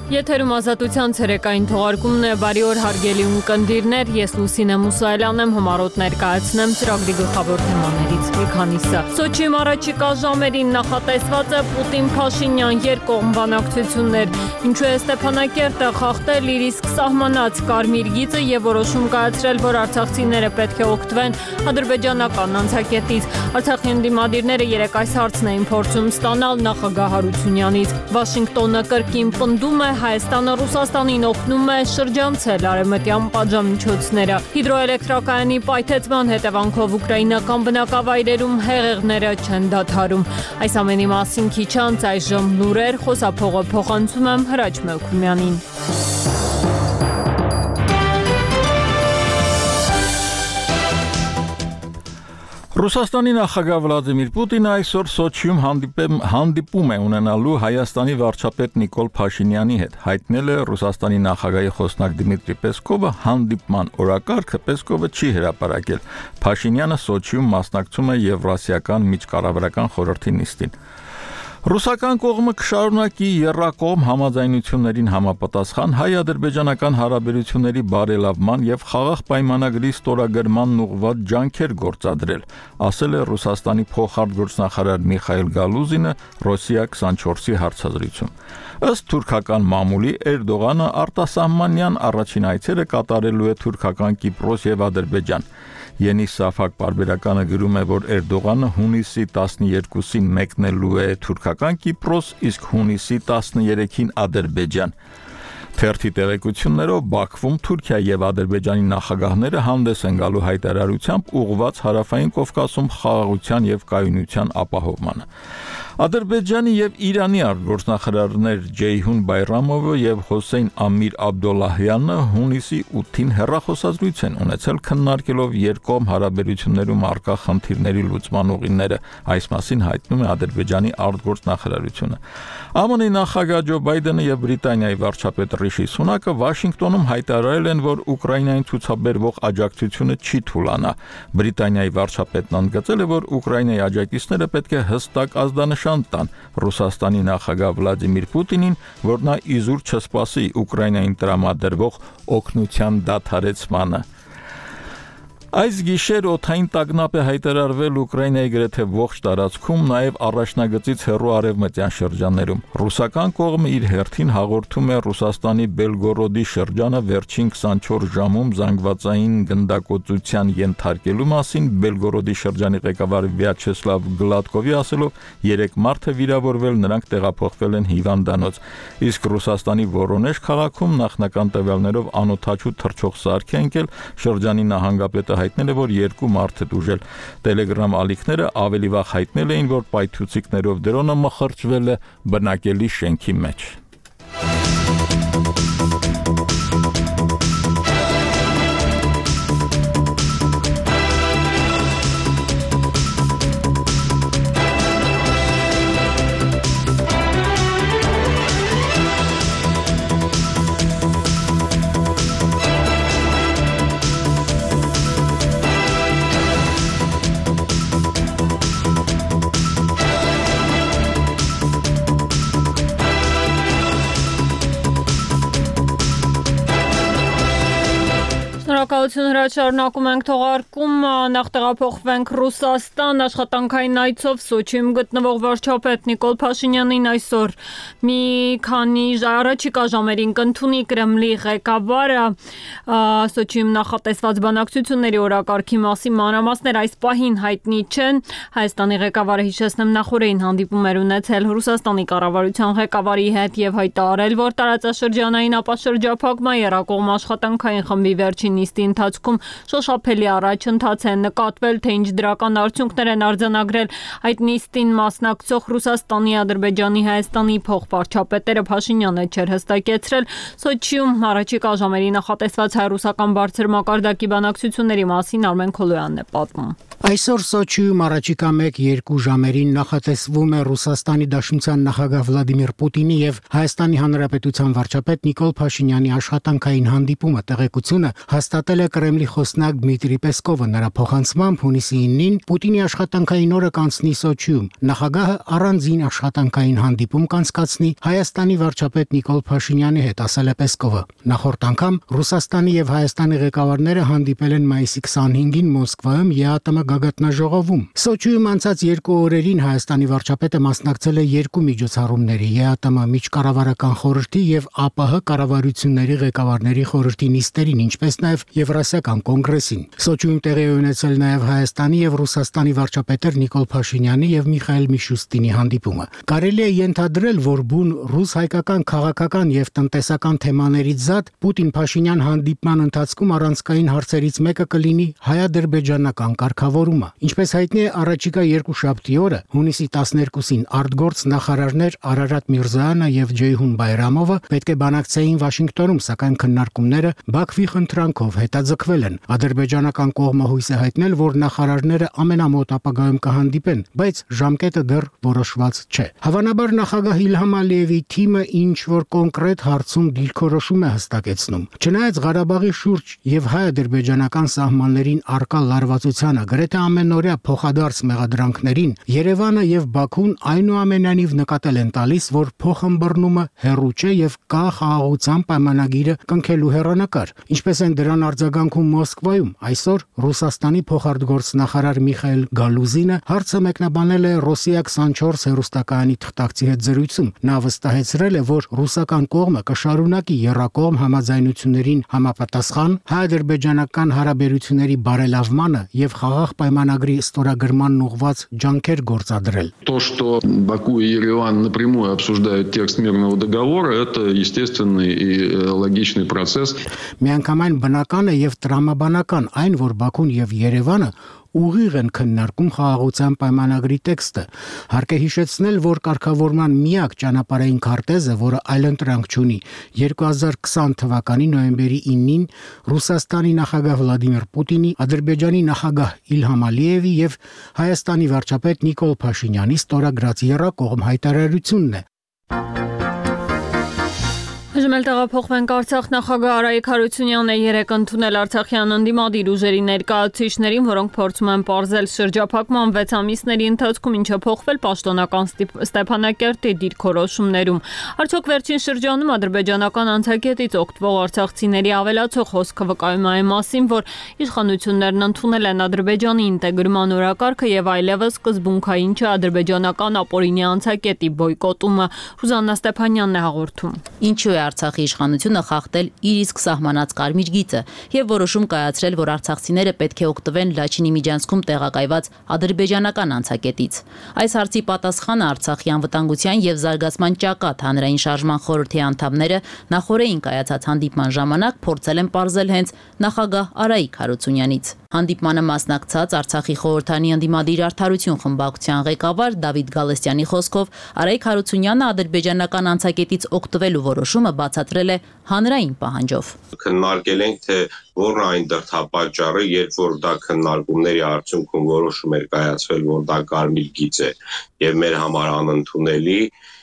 Եթերում ազատության ցերեկային թողարկումն է, բարի օր հարգելի ունկնդիրներ, ես Լուսինե Մուսայելյանն եմ, հմարոտ ներկայացնեմ ծրագրի գլխավոր թեմաներից մի քանիսը։ Սոչիում առաջիկա ժամերին նախատեսված է Պուտին-Փաշինյան երկկողմ բանակցություններ, ինչու է Ստեփանակերտը խախտել իր իսկ սահմանած կարմիր գիծը եւ որոշում կայացրել, որ արցախցիները պետք է օգտվեն ադրբեջանական անցակետից։ Արցախի ընդդիմադիրները երեկ այս հարցն էին փորձում ստանալ նախագահ Հարությունյանից։ Վաշինգտոնը կրկին պնդում է Հայաստանը Ռուսաստանին օգնում է շրջանցել արևմտյան պատժամիջոցները։ Հիդրոէլեկտրակայանի պայթեցման հետևանքով ուկրաինական բնակավայրերում հեղեղները չեն դադարում։ Այս ամենի մասին քիչ անց այժմ լուրեր, խոսափողը փոխանցում եմ Հրաչ Մելքումյանին։ Ռուսաստանի նախագահ Վլադիմիր Պուտինը այսօր Սոչիում հանդիպում է ունենալու Հայաստանի վարչապետ Նիկոլ Փաշինյանի հետ, հայտնել է Ռուսաստանի նախագահի խոսնակ Դմիտրի Պեսկովը, հանդիպման օրակարգը Պեսկովը չի հրապարակել։ Փաշինյանը Սոչիում մասնակցում է Եվրասիական միջկառավարական խորհրդի նիստին։ Ռուսական կողմը կշարունակի եռակողմ համաձայնություններին համապատասխան հայ-ադրբեջանական հարաբերությունների բարելավման եւ խաղաղ պայմանագրի ստորագրմանն ուղղված ջանքեր գործադրել, ասել է Ռուսաստանի փոխարտգործնախարար Միխայիլ Գալուզինը Ռոսիա 24-ի հարցազրույցում։ Ըստ թուրքական մամուլի Էրդողանը արտասահմանյան առաջին այցերը կատարելու է թուրքական Կիպրոս եւ Ադրբեջան։ Յենիս Սաֆակ պարբերականը գրում է, որ Էրդողանը հունիսի 12-ին մեկնելու է թուրքական Կիպրոս, իսկ հունիսի 13-ին Ադրբեջան։ Թերթի տեղեկություններով Բաքվում Թուրքիա եւ Ադրբեջանի նախագահները հանդես են գալու հայտարարությամբ ուղղված Հարավային Կովկասում խաղաղության եւ կայունության ապահովմանը։ Ադրբեջանի եւ Իրանի արտգործնախարարներ Ջեյհուն Բայրամովը եւ Հոսեյն Ամիր Աբդոլլահյանը հունիսի 8-ին հեռախոսազրույց են ունեցել քննարկելով երկկողմ հարաբերություններում առկա խնդիրների լուծման ուղիները, այս մասին հայտնում է Ադրբեջանի արտգործնախարարությունը։ ԱՄՆ-ի նախագահ Ջո Բայդենը եւ Բրիտանիայի վարչապետ Ռիշի Սունակը Վաշինգտոնում հայտարարել են, որ Ուկրաինային ցուցաբերվող աջակցությունը չի թուլանա։ Բրիտանիայի վարչապետն ընդգծել է, որ Ուկրաինայի աջակիցները պետք է հստակ ազդանշան տան Ռուսաստանի նախագահ Վլադիմիր Պուտինին, որ նա իզուր չսպասի Ուկրաինային տրամադրվող օգնության դադարեցմանը։ Այս գիշեր օդային տագնապ է հայտարարվել Ուկրաինայի գրեթե ողջ տարածքում, նաև առաջնագծից հեռու արևմտյան շրջաններում։ Ռուսական կողմը իր հերթին հաղորդում է Ռուսաստանի Բելգորոդի շրջանը վերջին 24 ժամում զանգվածային գնդակոծության ենթարկելու մասին, Բելգորոդի շրջանի ղեկավար Վյաչեսլավ Գլադկովի ասելով, 3 մարդ է վիրավորվել, նրանք տեղափոխվել են հիվանդանոց։ Իսկ Ռուսաստանի Վորոնեժ քաղաքում նախնական տվյալներով անօդաչու թռչող սարք է ընկել, շրջանի նահանգապետը հայտնել է, որ 2 մարդ է դուժել։ Տելեգրամ ալիքները ավելի վաղ հայտնել էին, որ պայթուցիկներով դրոնը մխրճվել է բնակելի շենքի մեջ։ Շնորհակալություն Հրաչ, շարունակում ենք թողարկումը, նախ տեղափոխվենք Ռուսաստան, աշխատանքային այցով Սոչիում գտնվող վարչապետ Նիկոլ Փաշինյանին այսօր մի քանի առաջիկա ժամերին կընդունի Կրեմլի ղեկավարը, Սոչիում նախատեսված բանակցությունների օրակարգի մասին մանրամասներ այս պահին հայտնի չեն։ Հայաստանի ղեկավարը, հիշեցնեմ, նախորդին հանդիպում էր ունեցել Ռուսաստանի կառավարության ղեկավարի հետ եւ հայտարարել, որ տարածաշրջանային ապաշրջափակման եռակողմ աշխատանքային խմբի վերջին նիստի ընթացքում շոշափելի առաջընթաց է նկատվել, թե ինչ դրական արդյունքներ են արձանագրել այդ նիստին մասնակցող Ռուսաստանի, Ադրբեջանի, Հայաստանի փոխվարչապետերը Փաշինյանը չէր հստակեցրել։ Սոչիում առաջիկա ժամերի նախատեսված հայ-ռուսական բարձր մակարդակի բանակցությունների մասին Արմեն Քոլոյանն է պատմում։ Այսօր Սոչիում առաջիկա 1-2 ժամերին նախատեսվում է Ռուսաստանի Դաշնության նախագահ Վլադիմիր Պուտինի եւ Հայաստանի Հանրապետության վարչապետ Նիկոլ Փաշինյանի աշխատանքային հանդիպումը։ Տեղեկությունը հաստատել է է Կրեմլի խոսնակ Դմիտրի Պեսկովը։ Նրա փոխանցմամբ հունիսի 9-ին Պուտինի աշխատանքային օրը կանցնի Սոչիում։ Նախագահը առանձին աշխատանքային հանդիպում կանցկացնի Հայաստանի վարչապետ Նիկոլ Փաշինյանի հետ, ասել է Պեսկովը։ Նախորդ անգամ Ռուսաստանի եւ Հայաստանի ղեկավարները հանդիպել են մայիսի 25-ին Մոսկվայում ԵԱՏՄ գագաթնաժողովում։ Սոչիում անցած 2 օրերին Հայաստանի վարչապետը մասնակցել է 2 միջոցառումների՝ ԵԱՏՄ միջկառավարական խորհրդի եւ ԱՊՀ կառավարությունների ղեկավարների խորհրդի նիստերին, ինչպես նաեւ Եվրասիական կոնգրեսին։ Սոչիում տեղի է ունեցել նաեւ Հայաստանի եւ Ռուսաստանի վարչապետեր Նիկոլ Փաշինյանի եւ Միխայել Միշուստինի հանդիպումը։ Կարելի է ենթադրել, որ բուն ռուս-հայկական քաղաքական եւ տնտեսական թեմաներից զատ Պուտին-Փաշինյան հանդիպման ընթացքում առանցքային հարցերից մեկը կլինի հայ-ադրբեջանական կարգավորումը։ Ինչպես հայտնի է, առաջիկա 2 շաբթի օրը, հունիսի 12-ին արտգործ նախարարներ Արարատ Միրզոյանը եւ Ջեյհուն Բայրամովը պետք է բանակցեին Վաշինգտոնում, սակայն քննարկումները Բաքվի խնդրանքով հետաձգվել են։ Ադրբեջանական կողմը հույս է հայտնել, որ նախարարները ամենամոտ ապագայում կհանդիպեն, բայց ժամկետը դեռ որոշված չէ։ Հավանաբար նախագահ Իլհամ Ալիևի թիմը ինչ որ կոնկրետ հարցում դիրքորոշում է հստակեցնում։ Չնայած Ղարաբաղի շուրջ եւ հայ-ադրբեջանական սահմաններին արկա լարվածությանը, գրեթե ամենօրյա փոխադարձ մեղադրանքներին, Երևանը եւ Բաքուն այնուամենայնիվ նկատել են տալիս, որ փոխըմբռնումը հեռու չէ եւ կա խաղաղության պայմանագիրը կնքելու հեռանկար։ Ինչպես են դրան արձագանքում Մոսկվայում, այսօր Ռուսաստանի փոխարտգործնախարար Միխայել Գալուզինը հարցը մեկնաբանել է Ռոսիա 24 հեռուստակայանի թղթակցի հետ զրույցում։ Նա վստահեցրել է, որ ռուսական կողմը կշարունակի եռակողմ համաձայնություններին համապատասխան հայ-ադրբեջանական հարաբերությունների բարելավմանը եւ խաղաղ պայմանագրի ստորագրմանն ուղղված ջանքեր գործադրել։ То, что Баку и Ереван напрямую обсуждают текст мирного договора, это естественный и логичный процесс. Միանգամայն բնական է եւ տրամաբանական այն, որ Բաքուն եւ Երևանը ուղիղ են քննարկում խաղաղության պայմանագրի տեքստը։ Հարկ է հիշեցնել, որ կարգավորման միակ ճանապարհային քարտեզը, որը այլընտրանք չունի, 2020 թվականի նոյեմբերի 9-ին Ռուսաստանի նախագահ Վլադիմիր Պուտինի, Ադրբեջանի նախագահ Իլհամ Ալիևի եւ Հայաստանի վարչապետ Նիկոլ Փաշինյանի ստորագրած եռակողմ հայտարարությունն է։ Այժմ տեղափոխվենք Արցախ։ Նախագահ Արայիկ Հարությունյանն է երեկ ընդունել արցախյան ընդդիմադիր ուժերի ներկայացուցիչներին, որոնք փորձում են պարզել շրջափակման 6 ամիսների ընթացքում ինչը փոխվել պաշտոնական Ստեփանակերտի դիրքորոշումներում։ Արդյոք վերջին շրջանում ադրբեջանական անցակետից օգտվող արցախցիների ավելացող հոսքը վկայում է այն մասին, որ իշխանություններն ընդունել են Ադրբեջանի ինտեգրման օրակարգը եւ այլևս սկզբունքային չէ ադրբեջանական ապօրինի անցակետի բոյկոտումը։ Ռուզաննա Ստեփանյանն է հաղորդում։ Ինչու է Արցախի իշխանությունը խախտել իր իսկ սահմանած կարմիր գիծը եւ որոշում կայացրել, որ արցախցիները պետք է օգտվեն Լաչինի միջանցքում տեղակայված ադրբեջանական անցակետից։ Այս հարցի պատասխանը Արցախի անվտանգության եւ զարգացման ճակատ հանրային շարժման խորհրդի անդամները նախորդին կայացած հանդիպման ժամանակ փորձել են պարզել հենց նախագահ Արայիկ Հարությունյանից։ Հանդիպմանը մասնակցած Արցախի խորհրդանի ընդդիմադիր արդարություն խմբակցության ղեկավար Դավիթ Գալստյանի խոսքով Արայիկ Հարությունյանը ադրբեջանական անցակետից օգտվելու որոշումը բացատրել է հանրային պահանջով։ Քննարկել ենք, թե որն այն դրդապատճառը, երբ որ դա քննարկումների արդյունքում որոշում էր կայացվել, որ դա կարմիր գիծ է եւ մեր համար անընդունելի,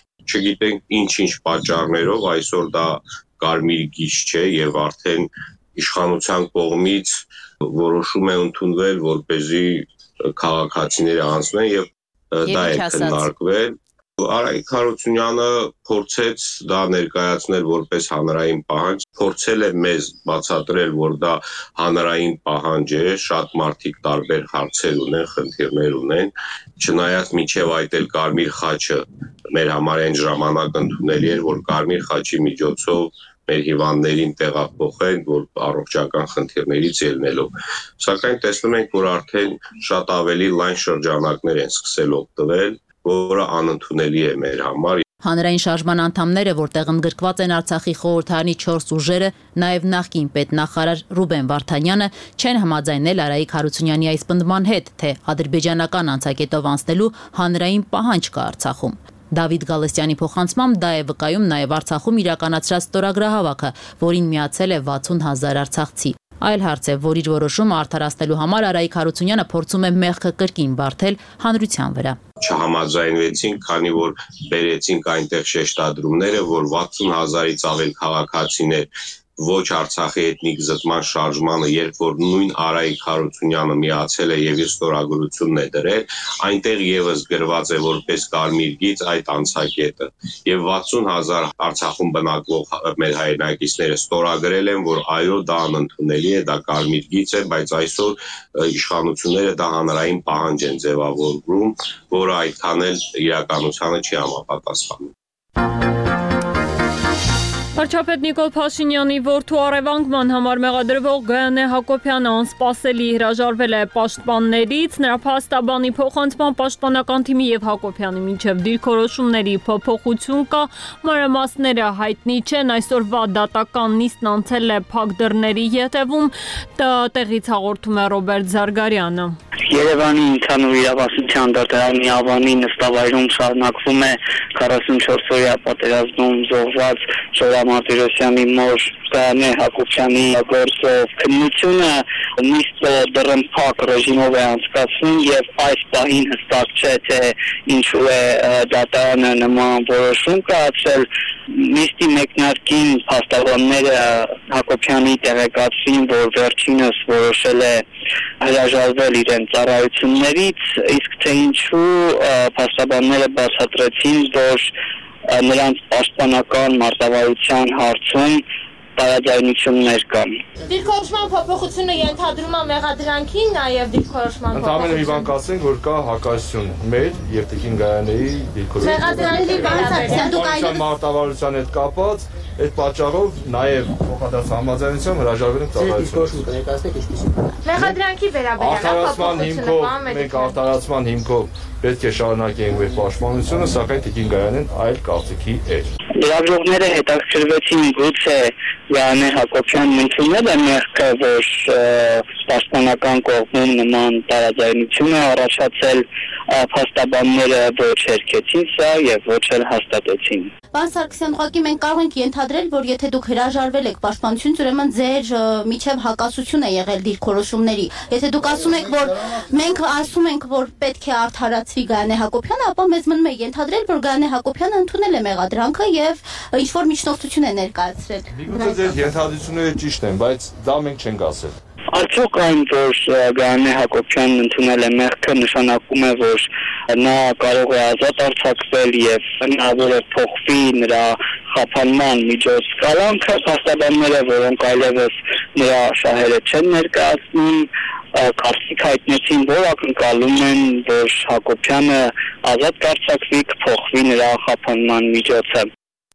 չգիտենք ինչ պատճառներով այսօր դա կարմիր գիծ չէ եւ արդեն իշխանության կողմից որոշում է ընդունվել, որպեսզի քաղաքացիները անցնեն եւ դա է քննարկվել։ Արայիկ Հարությունյանը փորձեց դա ներկայացնել որպես հանրային պահանջ, փորձել է մեզ բացատրել, որ դա հանրային պահանջ է, շատ մարդիկ տարբեր հարցեր ունեն, խնդիրներ ունեն, չնայած մինչև այդ էլ Կարմիր խաչը մեր համար այն ժամանակ ընդունելի էր, որ Կարմիր խաչի միջոցով մեր հիվանդներին տեղափոխեն, որ առողջական խնդիրներից ելնելով։ Սակայն տեսնում ենք, որ արդեն շատ ավելի լայն շրջանակներ են սկսել օգտվել, որը անընդունելի է մեր համար։ Հանրային շարժման անդամները, որտեղ ընդգրկված են Արցախի խորհրդարանի 4 ուժերը, նաև նախկին պետնախարար Ռուբեն Վարդանյանը, չեն համաձայնել Արայիկ Հարությունյանի այս պնդման հետ, թե ադրբեջանական անցակետով անցնելու հանրային պահանջ կա Արցախում։ Դավիթ Գալստյանի փոխանցմամբ դա է վկայում նաև Արցախում իրականացրած ստորագրահավաքը, որին միացել է 60,000 արցախցի։ Այլ հարց է, որ իր որոշումը արդարացնելու համար Արայիկ Հարությունյանը փորձում է մեղքը կրկին բարթել հանրության վրա։ Չհամաձայնվեցին, քանի որ բերեցինք այնտեղ շեշտադրումները, որ 60,000-ից ավել քաղաքացիներ ոչ Արցախի էթնիկ զտման շարժմանը, երբ որ նույն Արայիկ Հարությունյանը միացել է եւ իր ստորագրությունն է դրել, այնտեղ եւս գրված է որպես կարմիր գիծ այդ անցակետը եւ 60,000 Արցախում բնակվող մեր հայրենակիցները ստորագրել են, որ այո, դա անընդունելի է, դա կարմիր գիծ է, բայց այսօր իշխանությունները դա հանրային պահանջ են ձևավորում, որը այդքան էլ իրականությանը չի համապատասխանում։ Վարչապետ Նիկոլ Փաշինյանի որդու առևանգման համար մեղադրվող Գայանե Հակոբյանը անսպասելի հրաժարվել է պաշտպաններից, նրա փաստաբանի փոխանցման պաշտպանական թիմի եւ Հակոբյանի միջև դիրքորոշումների փոփոխություն կա, մանրամասները հայտնի չեն, այսօրվա դատական նիստն անցել է փակ դռների ետևում, տեղից հաղորդում է Ռոբերտ Զարգարյանը։ Երևանի ընդհանուր իրավասության դատարանի ավանի նստավայրում շարունակվում է 44-օրյա պատերազմում զոհված Մարտիրոսյանի մոր Գայանե Հակոբյանի գործով քննությունը նիստը դռնփակ ռեժիմով է անցկացվում եւ այս պահին հստակ չէ թե ինչու է դատարանը նման որոշում կայացրել նիստի մեկնարկին փաստաբանները Հակոբյանի տեղեկացրին, որ վերջինս որոշել է հրաժարվել իրենց ծառայություններից, իսկ թե ինչու փաստաբանները բացատրեցին, որ նրանց պաշտպանական մարտավարության հարցում տարաձայնություններ կան։ Դիրքորոշման փոփոխությունը ենթադրում է մեղադրանքի, նաև դիրքորոշման փոփոխություն։ Ընդհանրապես մի բան կասենք, որ կա հակասություն մեր եւ Տիկին Գայանեի դիրքորոշման։ Մեղադրանքի վերաբերյալ մարտավարության հետ կապած այդ պատճառով նաև փոխադարձ համաձայնությամբ հրաժարվել ենք ծառայությունից։ Մեղադրանքի վերաբերյալ մենք արտարացման հիմքով պետք է շարունակենք մեր պաշտպանությունը, սակայն Տիկին Գայանեն այլ կարծիքի էր։ Լրագրողները հետաքրքրվեցին գուցե Գայանե Հակոբյանն ընդունել է մեղքը, որ պաշտպանական կողմում նման տարաձայնություն է առաջացել, փաստաբանները ոչ հերքեցին սա եւ ոչ էլ հաստատեցին։ Պարոն Սարգսյան, ուղղակի մենք կարող ենք ենթադրել, որ եթե դուք հրաժարվել եք պաշտպանությունից, ուրեմն ձեր միջև հակասություն է եղել դիրքորոշումների։ Եթե դուք ասում եք, որ մենք ասում ենք, որ պետք է արդարացվի Գայանե Հակոբյանը, ապա մեզ մնում է ենթադրել, որ Գայանե Հակոբյանը ընդունել է մեղադրանքը եւ ինչ-որ միջնորդություն է ներկայացրել։ Միգուցե ձեր ենթադրությունները ճիշտ են, բայց դա մենք չենք ասել։ Արդյոք այն, որ Գայանե Հակոբյանն ընդունել է մեղքը, նշանակում է, որ նա կարող է ազատ արձակվել եւ հնարավոր է փոխվի նրա խափանման միջոց կալանքը, փաստաբանները, որոնք այլևս նրա շահերը չեն ներկայացնում, կարծիք հայտնեցին, որ ակնկալում են, որ Հակոբյանը ազատ կարձակվի, կփոխվի նրա խափանման միջոցը։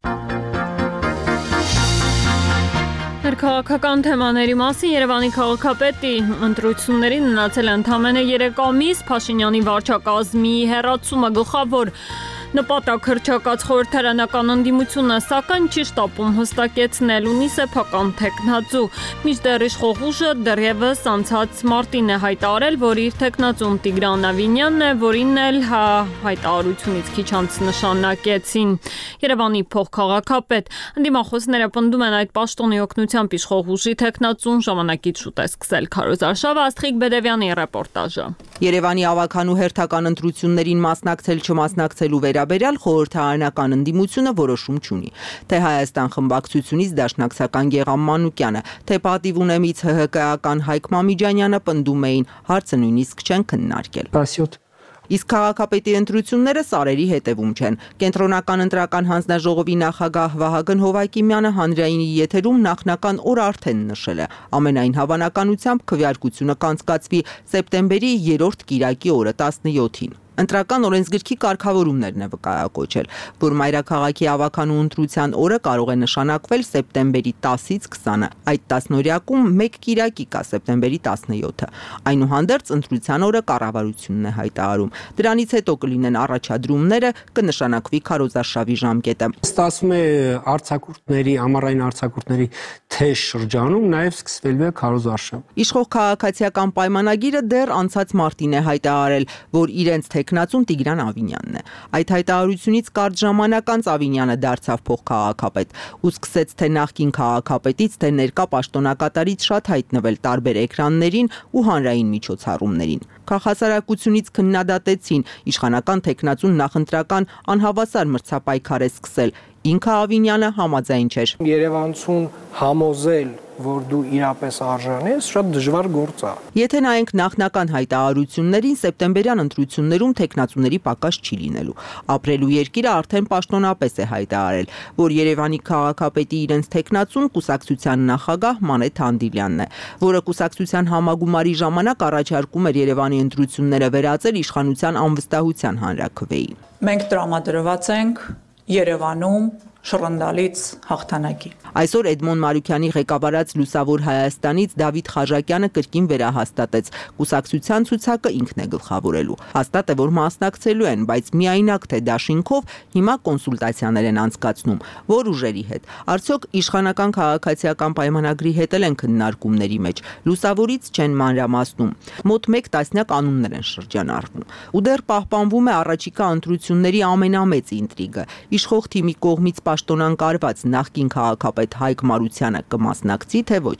Քաղաքական թեմաների մասին Երևանի քաղաքապետի ընտրություններին մնացել ընդամենը 3 ամիս, Փաշինյանի վարչակազմի հեռացումը գլխավոր նպատակ հռչակած խորհրդարանական ընդդիմությունը, սակայն չի շտապում հստակեցնել, ունի սեփական թեկնածու։ Մինչդեռ իշխող ուժը դեռևս անցած մարտին է հայտարարել, որ իր թեկնածուն Տիգրան Ավինյանն է, որին էլ հայտարարությունից քիչ անց նշանակեցին Երևանի փոխքաղաքապետ։ Ընդդիմախոսները պնդում են այդ պաշտոնի օգնությամբ իշխող ուժի թեկնածուն ժամանակից շուտ է սկսել։ Քարոզ Արշավը, Աստղիկ Բեդևյանի ռեպորտաժը։ Երևանի ավագանու հերթական ընտրություններին մասնակցել չմասնակցելու վերաբերյալ խորհրդարանական ընդդիմությունը որոշում չունի։ Թե Հայաստան խմբակցությունից Դաշնակցական Գեղամ Մանուկյանը, թե պատիվ ունեմից ՀՀԿ-ական Հայկ Մամիջանյանը պնդում էին, հարցը նույնիսկ չեն քննարկել։ Իսկ քաղաքապետի ընտրությունները սարերի հետևում չեն։ Կենտրոնական ընտրական հանձնաժողովի նախագահ Վահագն Հովակիմյանը հանրայինի եթերում նախնական օր արդեն նշել է։ Ամենայն հավանականությամբ քվեարկությունը կանցկացվի սեպտեմբերի 3-րդ կիրակի օրը 17-ին։ Ընտրական օրենսգրքի կարգավորումներն է վկայակոչել, որ մայրաքաղաքի ավականու ընտրության օրը կարող է նշանակվել սեպտեմբերի 10-ից 20-ը։ Այդ տասնօրյակում մեկ կիրակի կա սեպտեմբերի 17-ը։ Այնուհանդերձ ընտրության օրը կառավարությունն է հայտարարում։ Դրանից հետո կլինեն առաջադրումները, կնշանակվի քարոզարշավի ժամկետը։ Ստացվում է արձակուրդների, ամառային արձակուրդների թեժ շրջանում նաև սկսվելու է քարոզարշավ։ Իշխող քաղաքացիական պայմանագիրը դեռ անցած մարտին է հայտարարել, որ իրենց թեկնածուն Տիգրան Ավինյանն է։ Այդ հայտարարությունից կարճ ժամանակ անց Ավինյանը դարձավ փոխքաղաքապետ ու սկսեց թե նախկին քաղաքապետից, թե ներկա պաշտոնակատարից շատ հայտնվել տարբեր էկրաններին ու հանրային միջոցառումներին։ Քաղաքասարակությունից քննադատեցին, իշխանական տեխնացուն նախընտրական անհավասար մրցապայքար է սկսել։ Ինքը Ավինյանը համաձայն չէր։ Երևանցուն համոզել, որ դու իրապես արժանի ես, շատ դժվար գործ է։ Եթե նայենք նախնական հայտարարություններին, սեպտեմբերյան ընտրություններում տեխնացուների պակաս չի լինելու։ Ապրելու երկիրը արդեն պաշտոնապես է հայտարարել, որ Երևանի քաղաքապետի իրենց տեխնացուն կուսակցության նախագահ Մանեթ Հանդիլյանն է, որը կուսակցության համագումարի ժամանակ առաջարկում էր Երևանի ընտրությունները վերածել իշխանության անվստահության հանրաքվեի։ Մենք տրամադրված ենք Երևանում շռնդալից հաղթանակի։ Այսօր Էդմոն Մարուկյանի ղեկավարած Լուսավոր Հայաստանից Դավիթ Խաժակյանը կրկին վերահաստատեց, կուսակցության ցուցակը ինքն է գլխավորելու։ Հաստատ է, որ մասնակցելու են, բայց միայնակ թե դաշինքով հիմա կոնսուլտացիաներ են անցկացնում, որ ուժերի հետ։ Արդյոք իշխանական քաղաքացիական պայմանագրի հետ են քննարկումների մեջ։ Լուսավորից չեն մանրամասնում։ Մոտ 1 տասնյակ անուններ են շրջանառվում։ Ու դեռ պահպանվում է առաջիկա ընտրությունների ամենամեծ ինտրիգը։ Իշխող թիմի կողմից պաշտոնանկարված նախկին քաղաքապետ Հայկ Մարությանը կմասնակցի, թե ոչ։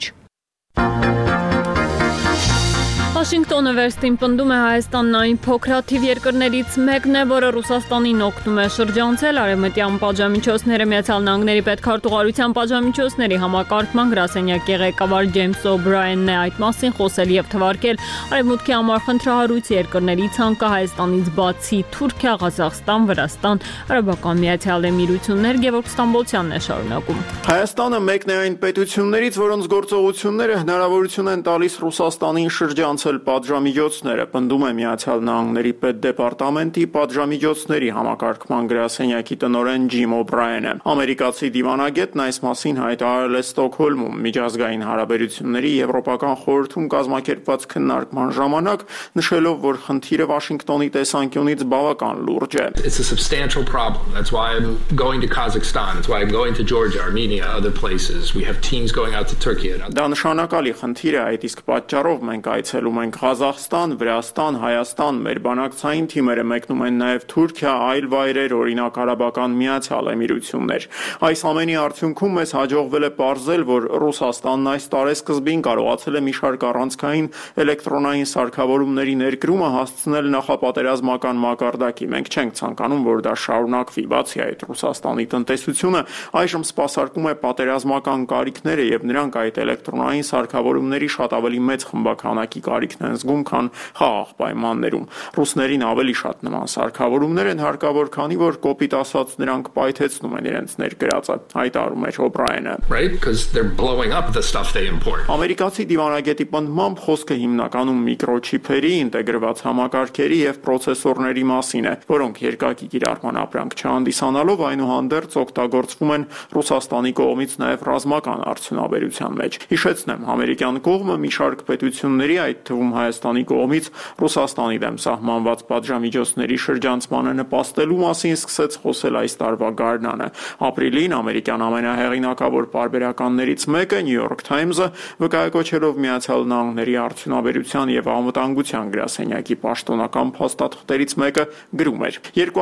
Վաշինգտոնը վերստին պնդում է Հայաստանն այն փոքրաթիվ երկրներից մեկն է, որը Ռուսաստանին օգնում է շրջանցել արևմտյան պատժամիջոցները։ Միացյալ Նահանգների պետքարտուղարության պատժամիջոցների համակարգման գրասենյակի ղեկավար Ջեյմս Օբրայենն է այդ մասին խոսել եւ թվարկել արևմուտքի համար խնդրահարույց երկրների ցանկը Հայաստանից բացի Թուրքիա, Ղազախստան, Վրաստան, Արաբական Միացյալ Էմիրություններ, Գևորգ Ստամբոլցյանն է շարունակում։ Հայաստանը մեկն է այն պետություններից, որոնց գործողությունները հնարավորություն են տալիս Ռուսաստանին շրջանցել պատժամիջոցները, պնդում է Միացյալ Նահանգների պետդեպարտամենտի պատժամիջոցների համակարգման գրասենյակի տնօրեն Ջիմ Օբրայենը։ Ամերիկացի դիվանագետն այս մասին հայտարարել է Ստոկհոլմում միջազգային հարաբերությունների Եվրոպական խորհրդում կազմակերպված քննարկման ժամանակ, նշելով, որ խնդիրը Վաշինգտոնի տեսանկյունից բավական լուրջ է։ It's a substantial problem. That's why I'm going to Kazakhstan. That's why I'm going to Georgia, Armenia, other places. We have teams going out to Turkey. Դա նշանակալի խնդիր է, այդ իսկ պատճառով մենք այցելում ենք Ղազախստան, Վրաստան, Հայաստան, մեր բանակցային թիմերը մեկնում են նաև Թուրքիա, այլ վայրեր, օրինակ Արաբական Միացյալ Էմիրություններ։ Այս ամենի արդյունքում մեզ հաջողվել է պարզել, որ Ռուսաստանն այս տարեսկզբին կարողացել է մի շարք առանցքային էլեկտրոնային սարքավորումների ներկրումը հասցնել նախապատերազմական մակարդակի։ Մենք չենք ցանկանում, որ դա շարունակվի։ Բացի այդ, Ռուսաստանի տնտեսությունը այժմ սպասարկում է պատերազմական կարիքները եւ նրանք այդ էլեկտրոնային սարքավորումների շատ ավելի մեծ խմբականակի կարիքն են զգում, քան խաղաղ պայմաններում։ Ռուսներին ավելի շատ նման սարքավորումներ են հարկավոր, քանի որ կոպիտ ասած նրանք պայթեցնում են իրենց ներկրածը, հայտարարում է Օբրայենը։ Right, because they're blowing up the stuff they import. Ամերիկացի դիվանագետի պնդմամբ խոսքը հիմնականում միկրոչիփերի, ինտեգրված համակարգերի եւ պրոցեսորների մասին է, որոնք երկակի կիրառման ապրանք չհանդիսանալով այնուհանդերձ օգտագործվում են Ռուսաստանի կողմից նաեւ ռազմական արդյունաբերության մեջ։ Հիշեցնեմ, ամերիկյան կողմը մի շարք պետությունների, այդ թվում Հայաստանի կողմից Ռուսաստանի դեմ սահմանված պատժամիջոցների շրջանցմանը նպաստելու մասին սկսեց խոսել այս տարվա գարնանը։ Ապրիլին ամերիկյան ամենահեղինակավոր պարբերականներից մեկը New York Times-ը վկայակոչելով Միացյալ Նահանգների արդյունաբերության եւ անվտանգության գրասենյակի պաշտոնական փաստաթղթերից մեկը գրում էր.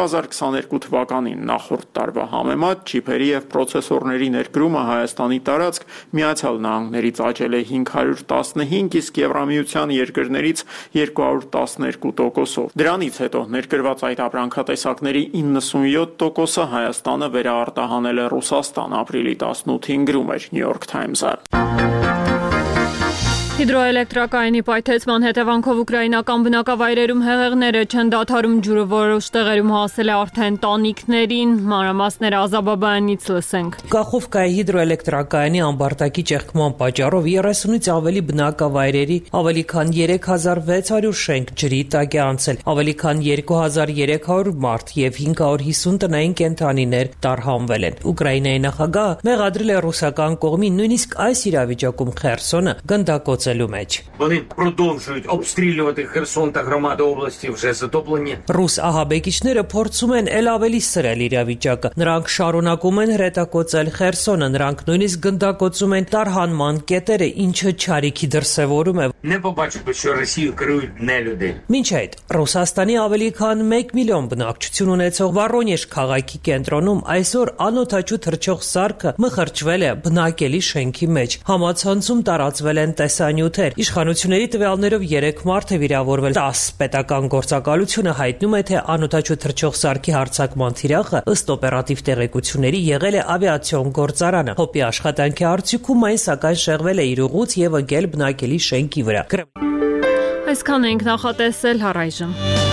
2022 թվականին նախորդ տարվա համեմատ չիփերի եւ պրոցեսորների ներկրումը Հայաստանի տարածք Միացյալ Նահանգներից աճել է 515, իսկ Եվրամիության երկրներից 212%-ով։ Դրանից հետո ներկրված այդ ապրանքատեսակների 97%-ը Հայաստանը վերաարտահանել է Ռուսաստան, ապրիլի 18-ին գրում էր New York Times-ը։ Հիդրոէլեկտրակայանի պայթեցման հետևանքով ուկրաինական բնակավայրերում հեղեղները չեն դադարում, ջուրը որոշ տեղերում հասել է արդեն տանիքներին, մանրամասները Ազաբաբայանից լսենք։ Կախովկայի հիդրոէլեկտրակայանի ամբարտակի ճեղքման պատճառով 30-ից ավելի բնակավայրերի ավելի քան 3600 շենք ջրի տակ է անցել, ավելի քան 2300 մարդ եւ 550 տնային կենդանիներ տարհանվել են։ Ուկրաինայի նախագահը մեղադրել է ռուսական կողմին նույնիսկ այս իրավիճակում Խերսոնը գնդակոց Вони продовжують обстрілювати Херсон та громади області вже затоплені. Ռուս ահաբեկիչները փորձում են ել ավելի սրել իրավիճակը։ Նրանք շարունակում են հրետակոծել Խերսոնը, նրանք նույնիսկ գնդակոծում են տարհանման կետերը, ինչը չարիքի դրսևորում է։ Не побачили, що Росію керують нелюди. Մինչ այդ, Ռուսաստանի ավելի քան 1 միլիոն բնակչություն ունեցող Վորոնեժ քաղաքի կենտրոնում այսօր անօթաչու թռչող սարքը մխրճվել է բնակելի շենքի մեջ։ Համացանցում տարածվել են տեսանյութեր, թմրանյութեր։ Իշխանությունների տվյալներով 3 մարդ է վիրավորվել 10։ Պետական գործակալությունը հայտնում է, թե անօդաչու թռչող սարքի հարձակման թիրախը ըստ օպերատիվ տեղեկությունների եղել է ավիացիոն գործարանը։ ՀՕՊ-ի աշխատանքի արդյունքում այն սակայն շեղվել է իր ուղուց եւ ընկել բնակելի շենքի վրա։ Այսքան ենք նախատեսել առայժմ։